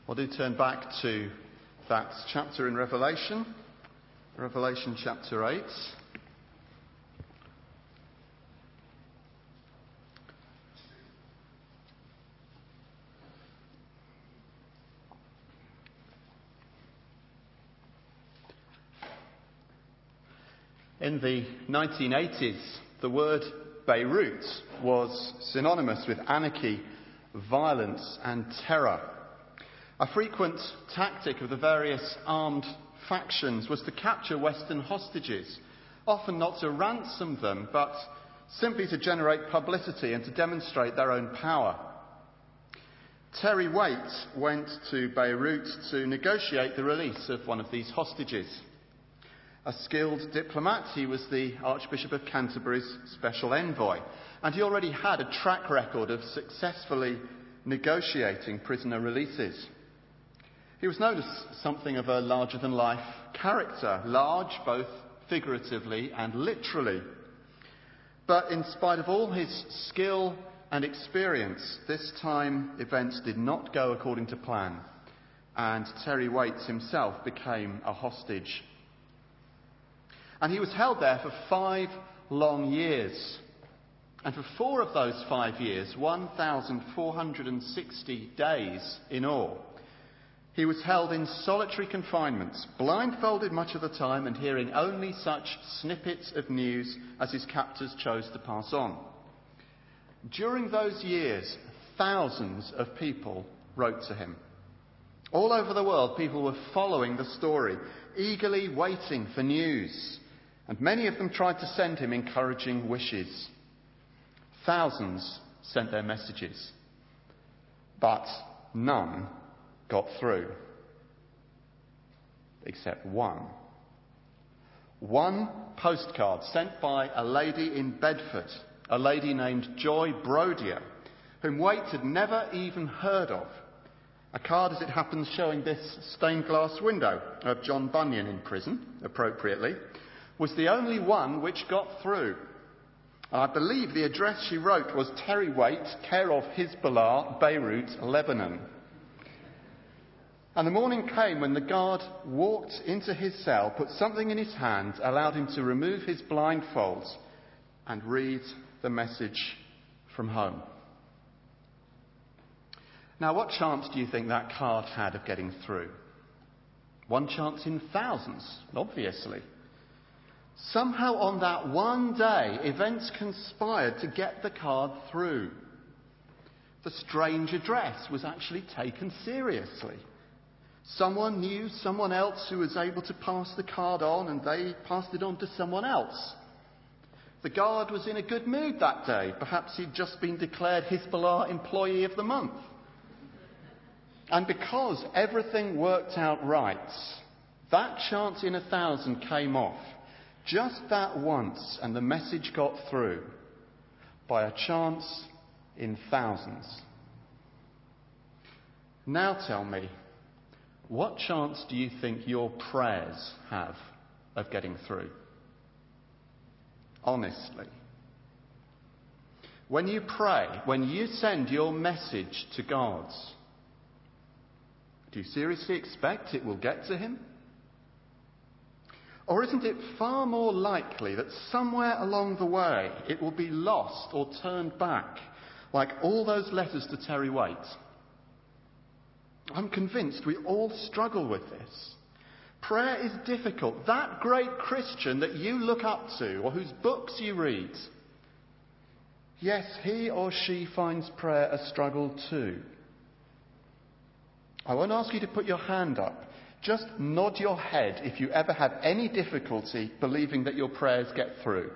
Well, do turn back to that chapter in Revelation chapter 8. In the 1980s, the word Beirut was synonymous with anarchy, violence and terror. A frequent tactic of the various armed factions was to capture Western hostages, often not to ransom them, but simply to generate publicity and to demonstrate their own power. Terry Waite went to Beirut to negotiate the release of one of these hostages. A skilled diplomat, he was the Archbishop of Canterbury's special envoy, and he already had a track record of successfully negotiating prisoner releases. He was known as something of a larger-than-life character, large both figuratively and literally. But in spite of all his skill and experience, this time events did not go according to plan, and Terry Waite himself became a hostage. And he was held there for 5 long years. And for 4 of those 5 years, 1,460 days in all, he was held in solitary confinement, blindfolded much of the time and hearing only such snippets of news as his captors chose to pass on. During those years, thousands of people wrote to him. All over the world, people were following the story, eagerly waiting for news, and many of them tried to send him encouraging wishes. Thousands sent their messages, but none got through, except one. One postcard sent by a lady in Bedford, a lady named Joy Brodier, whom Waite had never even heard of. A card, as it happens, showing this stained glass window of John Bunyan in prison, appropriately, was the only one which got through. I believe the address she wrote was Terry Waite, care of Hezbollah, Beirut, Lebanon. And the morning came when the guard walked into his cell, put something in his hand, allowed him to remove his blindfolds and read the message from home. Now, what chance do you think that card had of getting through? One chance in thousands, obviously. Somehow on that one day, events conspired to get the card through. The strange address was actually taken seriously. Someone knew someone else who was able to pass the card on, and they passed it on to someone else. The guard was in a good mood that day. Perhaps he'd just been declared Hezbollah Employee of the Month. And because everything worked out right, that chance in 1,000 came off. Just that once, and the message got through. By a chance in thousands. Now tell me, what chance do you think your prayers have of getting through? Honestly. When you pray, when you send your message to God, do you seriously expect it will get to him? Or isn't it far more likely that somewhere along the way it will be lost or turned back, like all those letters to Terry Waite? I'm convinced we all struggle with this. Prayer is difficult. That great Christian that you look up to or whose books you read, yes, he or she finds prayer a struggle too. I won't ask you to put your hand up. Just nod your head if you ever have any difficulty believing that your prayers get through.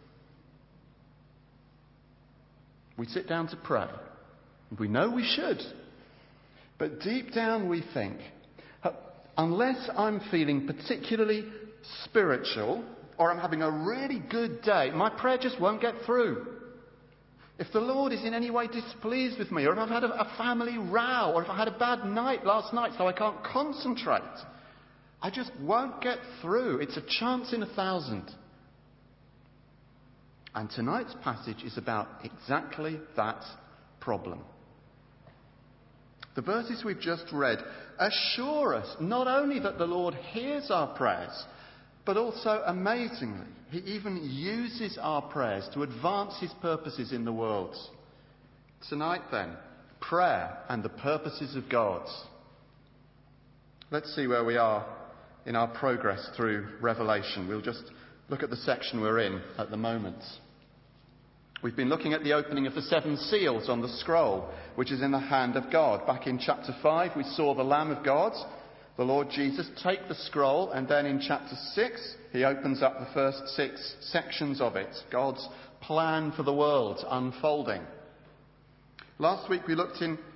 We sit down to pray. We know we should. But deep down we think, unless I'm feeling particularly spiritual or I'm having a really good day, my prayer just won't get through. If the Lord is in any way displeased with me, or if I've had a family row, or if I had a bad night last night so I can't concentrate, I just won't get through. It's a chance in 1,000. And tonight's passage is about exactly that problem. The verses we've just read assure us not only that the Lord hears our prayers, but also, amazingly, he even uses our prayers to advance his purposes in the world. Tonight then, prayer and the purposes of God. Let's see where we are in our progress through Revelation. We'll just look at the section we're in at the moment. We've been looking at the opening of the 7 seals on the scroll, which is in the hand of God. Back in chapter 5, we saw the Lamb of God, the Lord Jesus, take the scroll, and then in chapter 6, he opens up the first 6 sections of it, God's plan for the world unfolding. Last week we looked at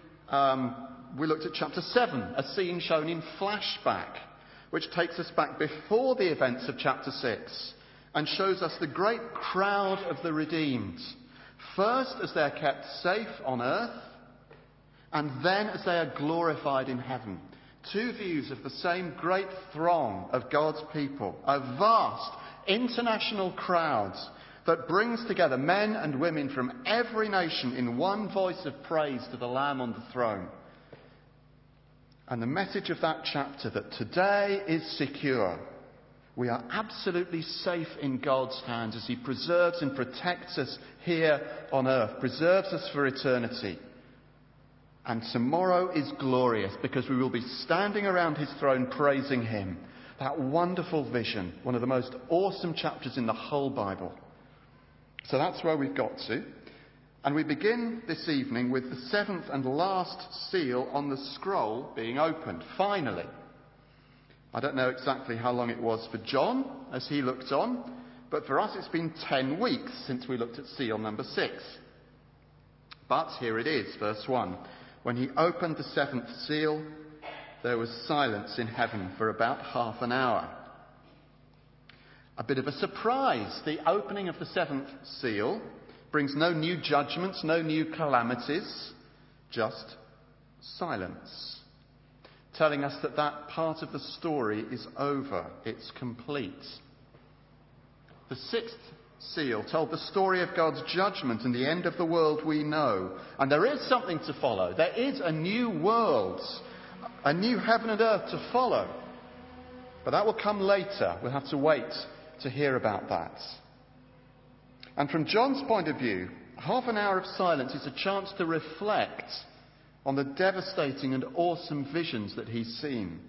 chapter 7, a scene shown in flashback, which takes us back before the events of chapter 6 and shows us the great crowd of the redeemed, first as they are kept safe on earth, and then as they are glorified in heaven. 2 views of the same great throng of God's people, a vast international crowd that brings together men and women from every nation in one voice of praise to the Lamb on the throne. And the message of that chapter, that today is secure. We are absolutely safe in God's hands as he preserves and protects us here on earth, preserves us for eternity. And tomorrow is glorious because we will be standing around his throne praising him. That wonderful vision, one of the most awesome chapters in the whole Bible. So that's where we've got to. And we begin this evening with the 7th and last seal on the scroll being opened, finally. I don't know exactly how long it was for John as he looked on, but for us it's been 10 weeks since we looked at seal number 6. But here it is, verse 1. When he opened the 7th seal, there was silence in heaven for about half an hour. A bit of a surprise. The opening of the 7th seal brings no new judgments, no new calamities, just silence. Telling us that that part of the story is over, it's complete. The 6th seal told the story of God's judgment and the end of the world we know. And there is something to follow. There is a new world, a new heaven and earth to follow. But that will come later. We'll have to wait to hear about that. And from John's point of view, half an hour of silence is a chance to reflect on the devastating and awesome visions that he's seen.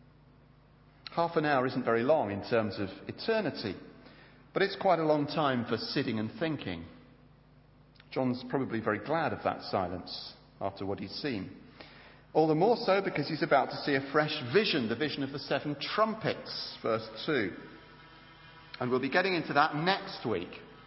Half an hour isn't very long in terms of eternity, but it's quite a long time for sitting and thinking. John's probably very glad of that silence after what he's seen. All the more so because he's about to see a fresh vision, the vision of the 7 trumpets, verse 2. And we'll be getting into that next week.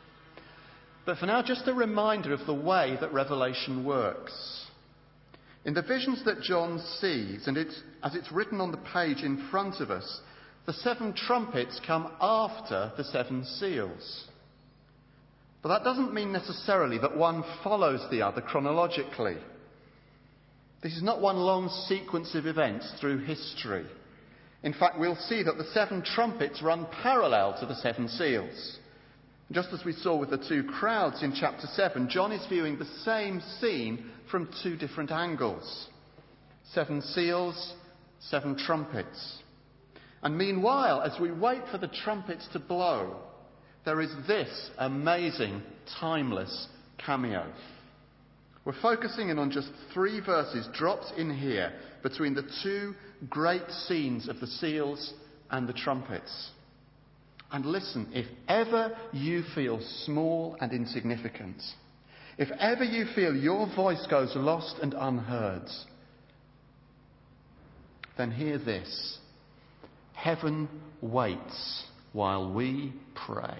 But for now, just a reminder of the way that Revelation works. In the visions that John sees, and as it's written on the page in front of us, the 7 trumpets come after the 7 seals. But that doesn't mean necessarily that one follows the other chronologically. This is not one long sequence of events through history. In fact, we'll see that the 7 trumpets run parallel to the 7 seals. Just as we saw with the 2 crowds in chapter 7, John is viewing the same scene from 2 different angles. 7 seals, 7 trumpets. And meanwhile, as we wait for the trumpets to blow, there is this amazing, timeless cameo. We're focusing in on just 3 verses dropped in here between the 2 great scenes of the seals and the trumpets. And listen, if ever you feel small and insignificant, if ever you feel your voice goes lost and unheard, then hear this. Heaven waits while we pray.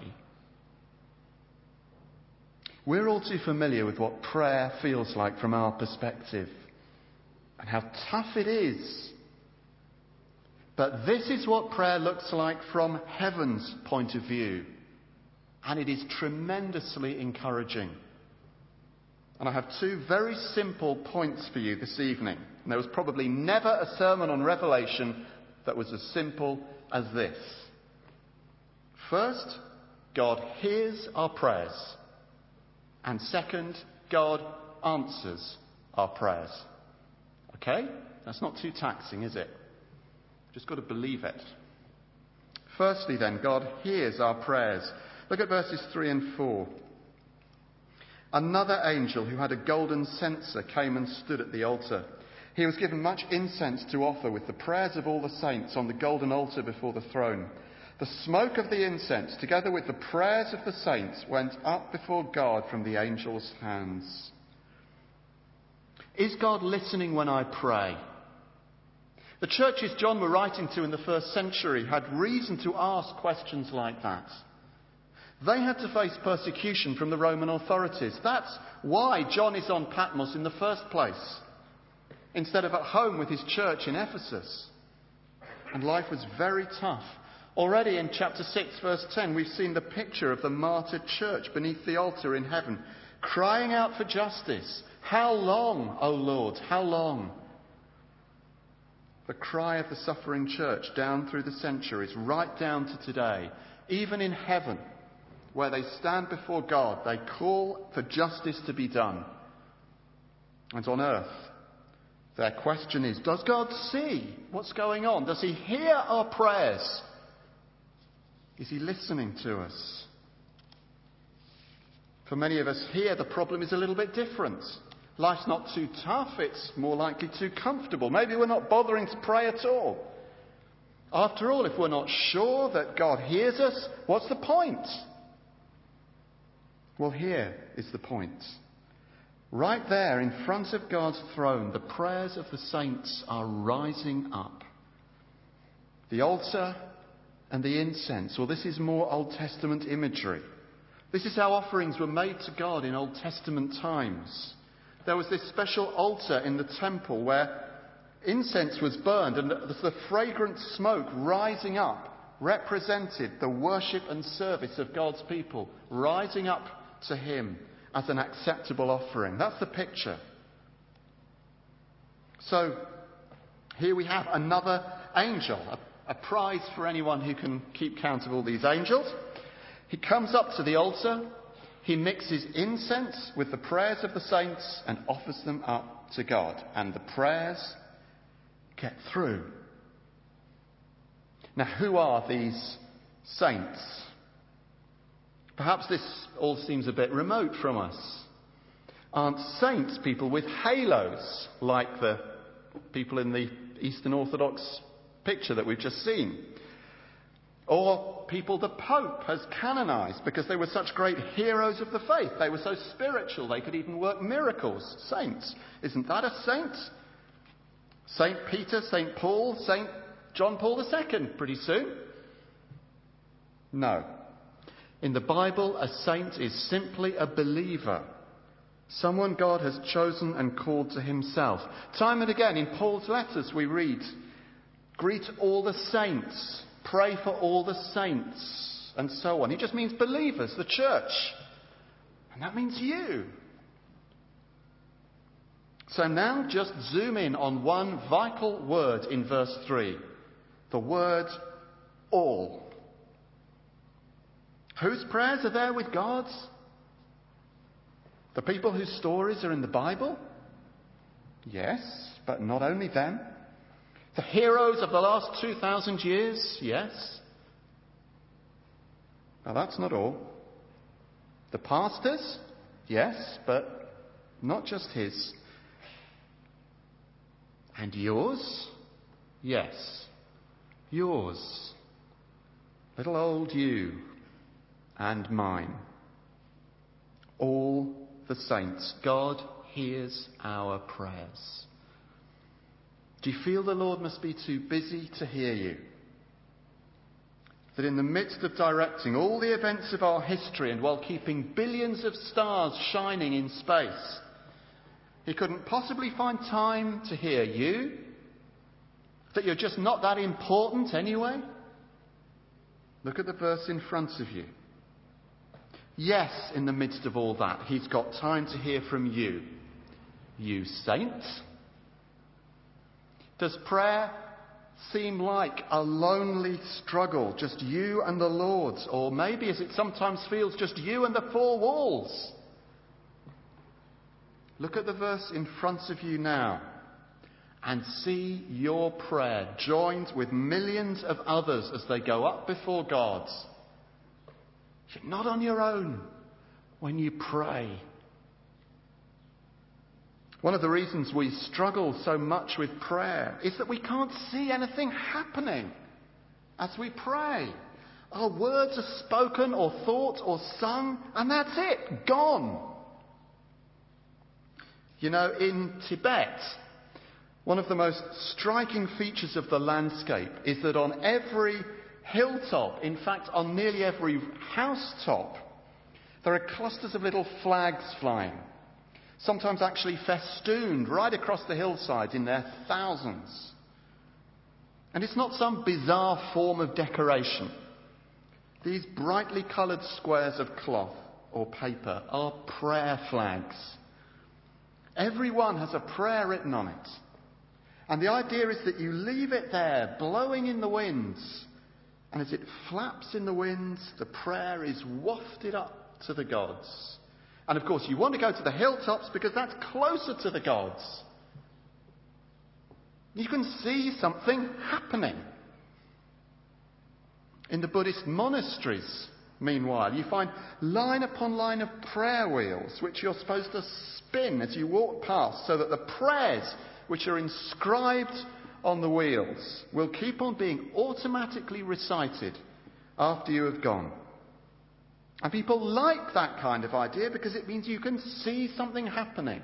We're all too familiar with what prayer feels like from our perspective and how tough it is. But this is what prayer looks like from heaven's point of view. And it is tremendously encouraging. And I have 2 very simple points for you this evening. And there was probably never a sermon on Revelation that was as simple as this. First, God hears our prayers. And second, God answers our prayers. Okay? That's not too taxing, is it? Just got to believe it. Firstly then, God hears our prayers. Look at verses 3 and 4. Another angel who had a golden censer came and stood at the altar. He was given much incense to offer with the prayers of all the saints on the golden altar before the throne. The smoke of the incense, together with the prayers of the saints, went up before God from the angel's hands. Is God listening when I pray? The churches John were writing to in the first century had reason to ask questions like that. They had to face persecution from the Roman authorities. That's why John is on Patmos in the first place, instead of at home with his church in Ephesus. And life was very tough. Already in chapter 6, verse 10, we've seen the picture of the martyred church beneath the altar in heaven, crying out for justice. How long, O Lord, how long? The cry of the suffering church down through the centuries, right down to today, even in heaven, where they stand before God, they call for justice to be done. And on earth, their question is, does God see what's going on? Does he hear our prayers? Is he listening to us? For many of us here, the problem is a little bit different. Life's not too tough, it's more likely too comfortable. Maybe we're not bothering to pray at all. After all, if we're not sure that God hears us, what's the point? Well, here is the point. Right there in front of God's throne, the prayers of the saints are rising up. The altar and the incense. Well, this is more Old Testament imagery. This is how offerings were made to God in Old Testament times. There was this special altar in the temple where incense was burned, and the fragrant smoke rising up represented the worship and service of God's people, rising up to him as an acceptable offering. That's the picture. So here we have another angel, a prize for anyone who can keep count of all these angels. He comes up to the altar, he mixes incense with the prayers of the saints and offers them up to God. And the prayers get through. Now, who are these saints? Perhaps this all seems a bit remote from us. Aren't saints people with halos like the people in the Eastern Orthodox picture that we've just seen? Or people the Pope has canonized because they were such great heroes of the faith. They were so spiritual, they could even work miracles. Saints. Isn't that a saint? St. Peter, St. Paul, St. John Paul II, pretty soon? No. In the Bible, a saint is simply a believer. Someone God has chosen and called to himself. Time and again in Paul's letters we read, greet all the saints, pray for all the saints, and so on. He just means believers, the church. And that means you. So now just zoom in on one vital word in verse 3. The word all. Whose prayers are there with God's? The people whose stories are in the Bible? Yes, but not only them. The heroes of the last 2,000 years? Yes. Now that's not all. The pastors? Yes, but not just his. And yours? Yes, yours. Little old you and mine. All the saints. God hears our prayers. Do you feel the Lord must be too busy to hear you? That in the midst of directing all the events of our history and while keeping billions of stars shining in space, he couldn't possibly find time to hear you? That you're just not that important anyway? Look at the verse in front of you. Yes, in the midst of all that, he's got time to hear from you. You saints. Does prayer seem like a lonely struggle, just you and the Lord? Or maybe, as it sometimes feels, just you and the four walls? Look at the verse in front of you now. and see your prayer joined with millions of others as they go up before God. You're not on your own when you pray. One of the reasons we struggle so much with prayer is that we can't see anything happening as we pray. Our words are spoken or thought or sung, and that's it, gone. You know, in Tibet, one of the most striking features of the landscape is that on every hilltop, in fact on nearly every housetop, there are clusters of little flags flying, sometimes actually festooned right across the hillside in their thousands. And it's not some bizarre form of decoration. These brightly coloured squares of cloth or paper are prayer flags. Every one has a prayer written on it. And the idea is that you leave it there, blowing in the winds. And as it flaps in the winds, the prayer is wafted up to the gods. And of course, you want to go to the hilltops because that's closer to the gods. You can see something happening. In the Buddhist monasteries, meanwhile, you find line upon line of prayer wheels, which you're supposed to spin as you walk past, so that the prayers which are inscribed on the wheels will keep on being automatically recited after you have gone. And people like that kind of idea because it means you can see something happening.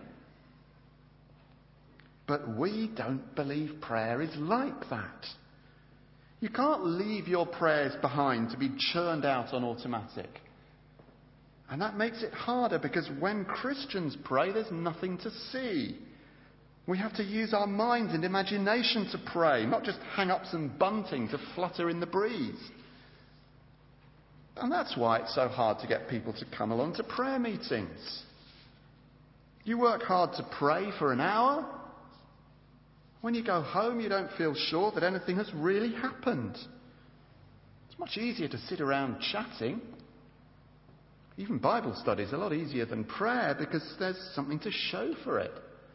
But we don't believe prayer is like that. You can't leave your prayers behind to be churned out on automatic. And that makes it harder because when Christians pray, there's nothing to see. We have to use our minds and imagination to pray, not just hang up some bunting to flutter in the breeze. And that's why it's so hard to get people to come along to prayer meetings. You work hard to pray for an hour. When you go home, you don't feel sure that anything has really happened. It's much easier to sit around chatting. Even Bible study is a lot easier than prayer because there's something to show for it.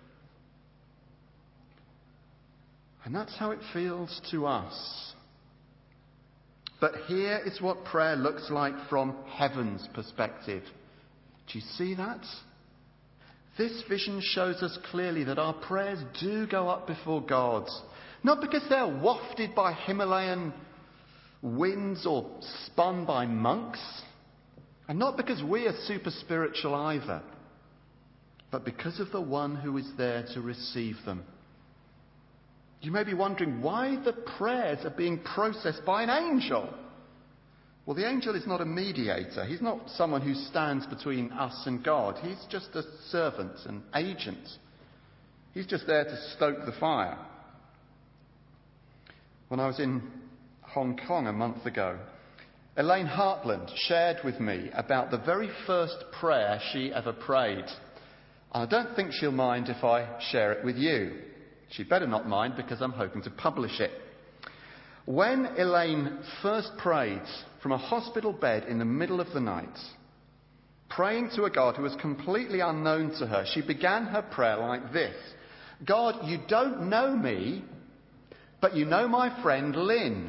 And that's how it feels to us. But here is what prayer looks like from heaven's perspective. Do you see that? This vision shows us clearly that our prayers do go up before God. Not because they're wafted by Himalayan winds or spun by monks. And not because we are super spiritual either. But because of the one who is there to receive them. You may be wondering why the prayers are being processed by an angel. Well, the angel is not a mediator. He's not someone who stands between us and God. He's just a servant, an agent. He's just there to stoke the fire. When I was in Hong Kong a month ago, Elaine Hartland shared with me about the very first prayer she ever prayed. I don't think she'll mind if I share it with you. She'd better not mind because I'm hoping to publish it. When Elaine first prayed from a hospital bed in the middle of the night, praying to a God who was completely unknown to her, she began her prayer like this: God, you don't know me, but you know my friend Lynn.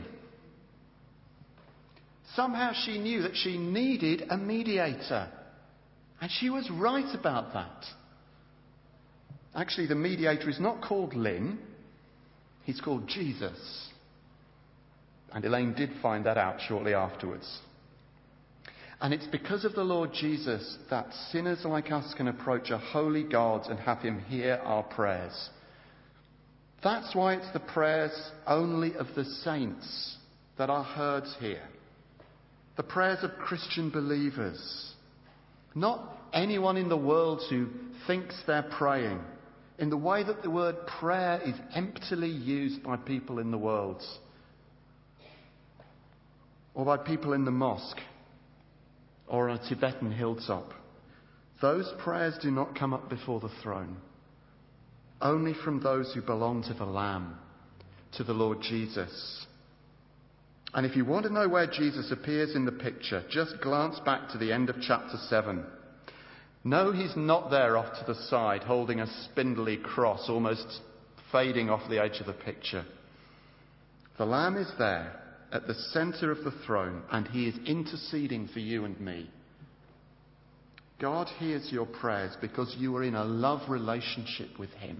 Somehow she knew that she needed a mediator. And she was right about that. Actually, the mediator is not called Lynn. He's called Jesus. And Elaine did find that out shortly afterwards. And it's because of the Lord Jesus that sinners like us can approach a holy God and have him hear our prayers. That's why it's the prayers only of the saints that are heard here. The prayers of Christian believers. Not anyone in the world who thinks they're praying in the way that the word prayer is emptily used by people in the world. Or by people in the mosque. Or on a Tibetan hilltop. Those prayers do not come up before the throne. Only from those who belong to the Lamb, to the Lord Jesus. And if you want to know where Jesus appears in the picture, just glance back to the end of chapter 7. No, he's not there off to the side holding a spindly cross almost fading off the edge of the picture. The Lamb is there at the centre of the throne, and he is interceding for you and me. God hears your prayers because you are in a love relationship with him.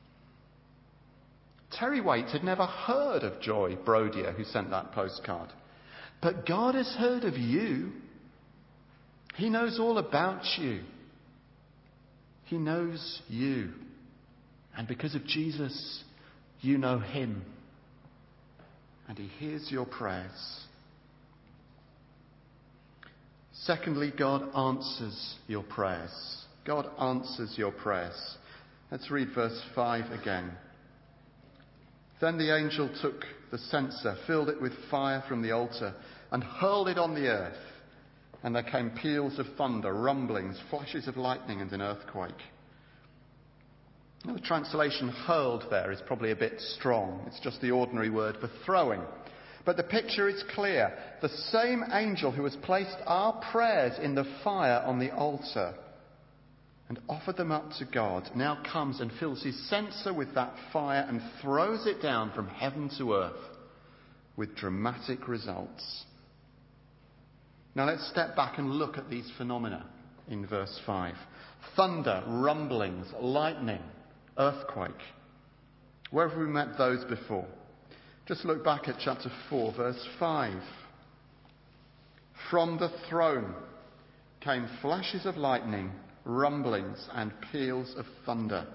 Terry Waite had never heard of Joy Brodier, who sent that postcard. But God has heard of you. He knows all about you. He knows you. And because of Jesus, you know him. And he hears your prayers. Secondly, God answers your prayers. God answers your prayers. Let's read verse 5 again. Then the angel took the censer, filled it with fire from the altar, and hurled it on the earth. And there came peals of thunder, rumblings, flashes of lightning, and an earthquake. Now, the translation hurled there is probably a bit strong. It's just the ordinary word for throwing. But the picture is clear. The same angel who has placed our prayers in the fire on the altar and offered them up to God now comes and fills his censer with that fire and throws it down from heaven to earth with dramatic results. Now let's step back and look at these phenomena in verse 5. Thunder, rumblings, lightning, earthquake. Where have we met those before? Just look back at chapter 4, verse 5. From the throne came flashes of lightning, rumblings, and peals of thunder.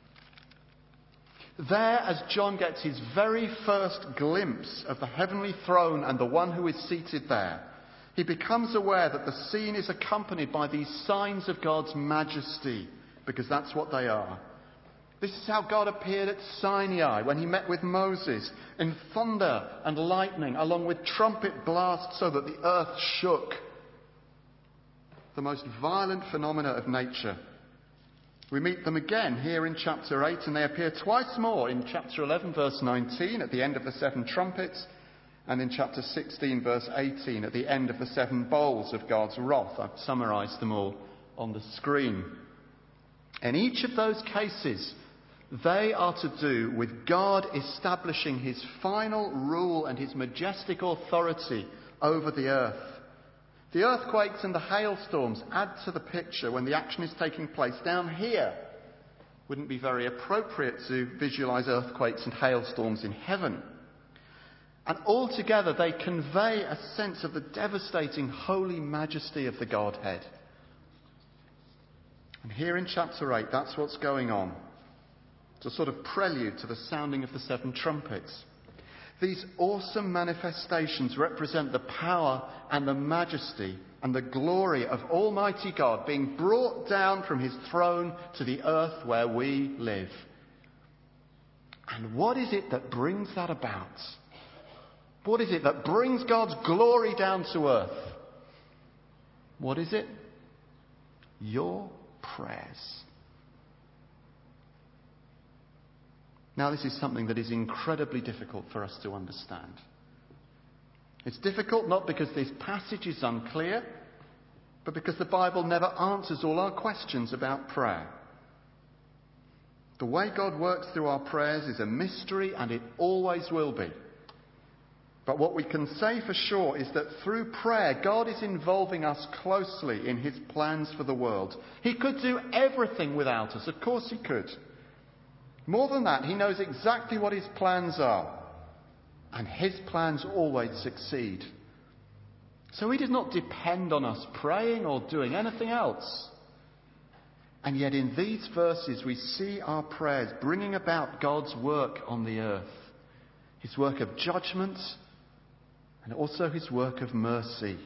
There, as John gets his very first glimpse of the heavenly throne and the one who is seated there, he becomes aware that the scene is accompanied by these signs of God's majesty, because that's what they are. This is how God appeared at Sinai when he met with Moses, in thunder and lightning, along with trumpet blasts so that the earth shook. The most violent phenomena of nature. We meet them again here in chapter 8, and they appear twice more in chapter 11, verse 19, at the end of the 7 trumpets, and in chapter 16, verse 18, at the end of the 7 bowls of God's wrath. I've summarised them all on the screen. In each of those cases, they are to do with God establishing his final rule and his majestic authority over the earth. The earthquakes and the hailstorms add to the picture when the action is taking place down here. Wouldn't be very appropriate to visualise earthquakes and hailstorms in heaven. And altogether they convey a sense of the devastating holy majesty of the Godhead. And here in chapter 8, that's what's going on. It's a sort of prelude to the sounding of the 7 trumpets. These awesome manifestations represent the power and the majesty and the glory of Almighty God being brought down from his throne to the earth where we live. And what is it that brings that about? What is it that brings God's glory down to earth? What is it? Your prayers. Now, this is something that is incredibly difficult for us to understand. It's difficult not because this passage is unclear, but because the Bible never answers all our questions about prayer. The way God works through our prayers is a mystery, and it always will be. But what we can say for sure is that through prayer, God is involving us closely in his plans for the world. He could do everything without us. Of course he could. More than that, he knows exactly what his plans are. And his plans always succeed. So he does not depend on us praying or doing anything else. And yet in these verses we see our prayers bringing about God's work on the earth. His work of judgment and also his work of mercy.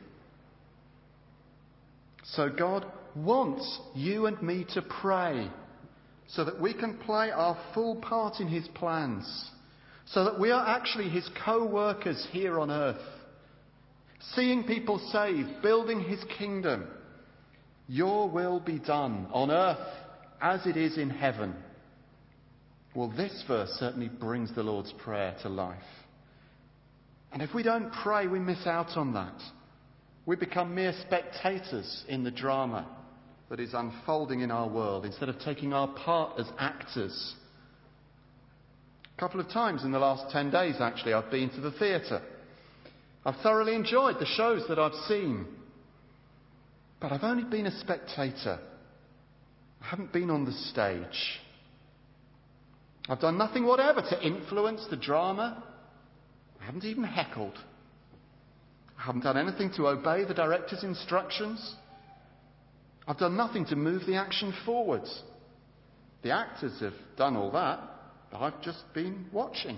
So God wants you and me to pray so that we can play our full part in his plans, so that we are actually his co-workers here on earth, seeing people saved, building his kingdom. Your will be done on earth as it is in heaven. Well, this verse certainly brings the Lord's Prayer to life. And if we don't pray, we miss out on that. We become mere spectators in the drama that is unfolding in our world instead of taking our part as actors. A couple of times in the last 10 days, actually, I've been to the theatre. I've thoroughly enjoyed the shows that I've seen. But I've only been a spectator. I haven't been on the stage. I've done nothing whatever to influence the drama. I haven't even heckled. I haven't done anything to obey the director's instructions. I've done nothing to move the action forwards. The actors have done all that. I've just been watching.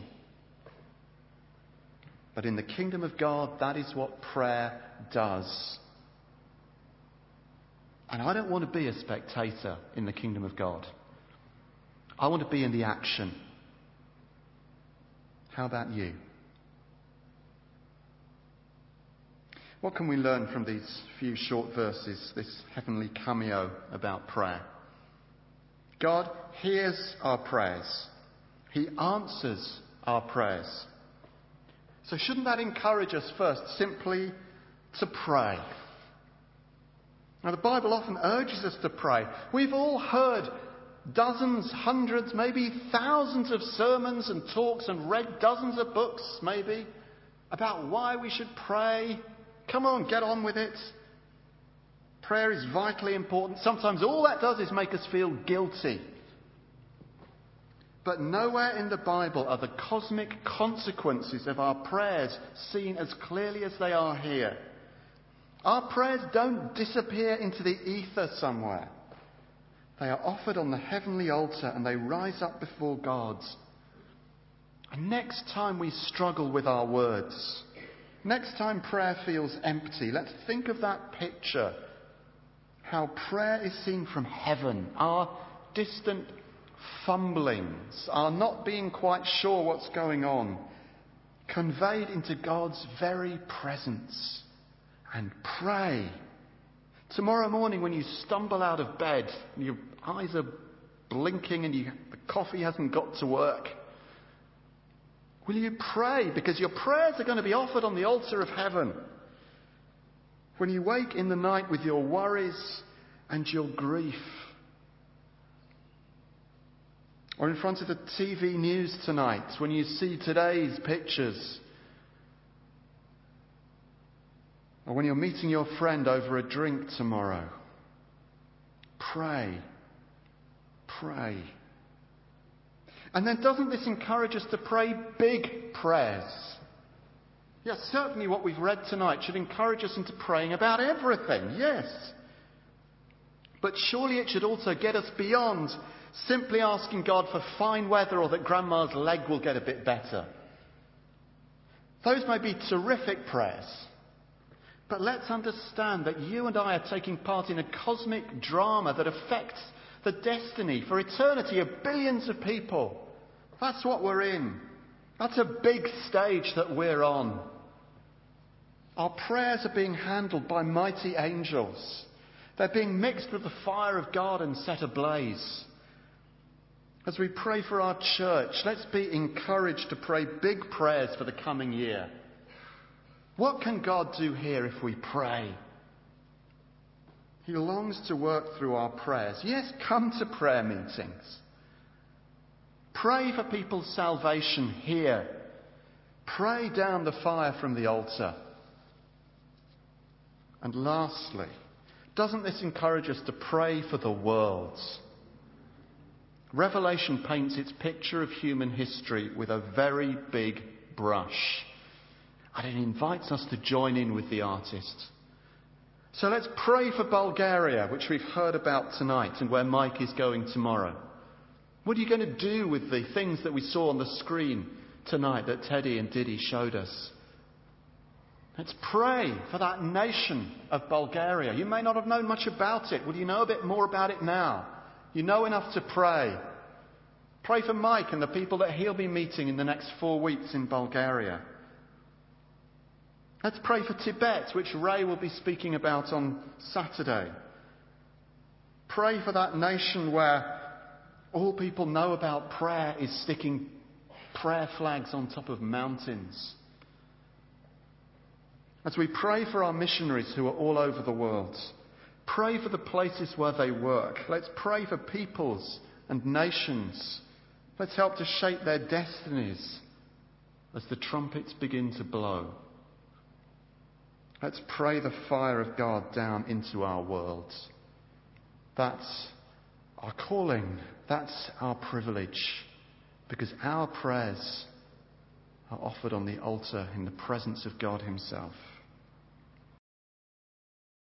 But in the kingdom of God, that is what prayer does. And I don't want to be a spectator in the kingdom of God. I want to be in the action. How about you? What can we learn from these few short verses, this heavenly cameo about prayer? God hears our prayers. He answers our prayers. So shouldn't that encourage us first simply to pray? Now, the Bible often urges us to pray. We've all heard dozens, hundreds, maybe thousands of sermons and talks and read dozens of books, maybe, about why we should pray. Come on, get on with it. Prayer is vitally important. Sometimes all that does is make us feel guilty. But nowhere in the Bible are the cosmic consequences of our prayers seen as clearly as they are here. Our prayers don't disappear into the ether somewhere. They are offered on the heavenly altar and they rise up before God. And next time we struggle with our words, next time prayer feels empty, let's think of that picture. How prayer is seen from heaven. Our distant fumblings, our not being quite sure what's going on, conveyed into God's very presence. And pray. Tomorrow morning when you stumble out of bed, and your eyes are blinking and the coffee hasn't got to work, will you pray? Because your prayers are going to be offered on the altar of heaven. When you wake in the night with your worries and your grief, or in front of the TV news tonight, when you see today's pictures, or when you're meeting your friend over a drink tomorrow, pray. Pray. And then doesn't this encourage us to pray big prayers? Yes, certainly what we've read tonight should encourage us into praying about everything, yes. But surely it should also get us beyond simply asking God for fine weather or that Grandma's leg will get a bit better. Those may be terrific prayers. But let's understand that you and I are taking part in a cosmic drama that affects the destiny for eternity of billions of people. That's what we're in. That's a big stage that we're on. Our prayers are being handled by mighty angels. They're being mixed with the fire of God and set ablaze. As we pray for our church, let's be encouraged to pray big prayers for the coming year. What can God do here if we pray? He longs to work through our prayers. Yes, come to prayer meetings. Pray for people's salvation here. Pray down the fire from the altar. And lastly, doesn't this encourage us to pray for the world? Revelation paints its picture of human history with a very big brush. And it invites us to join in with the artist. So let's pray for Bulgaria, which we've heard about tonight and where Mike is going tomorrow. What are you going to do with the things that we saw on the screen tonight that Teddy and Diddy showed us? Let's pray for that nation of Bulgaria. You may not have known much about it. Well, you know a bit more about it now. You know enough to pray. Pray for Mike and the people that he'll be meeting in the next 4 weeks in Bulgaria. Let's pray for Tibet, which Ray will be speaking about on Saturday. Pray for that nation where all people know about prayer is sticking prayer flags on top of mountains. As we pray for our missionaries who are all over the world, pray for the places where they work. Let's pray for peoples and nations Let's help to shape their destinies as the trumpets begin to blow. Let's pray the fire of God down into our worlds. That's our calling. That's our privilege. Because our prayers are offered on the altar in the presence of God himself.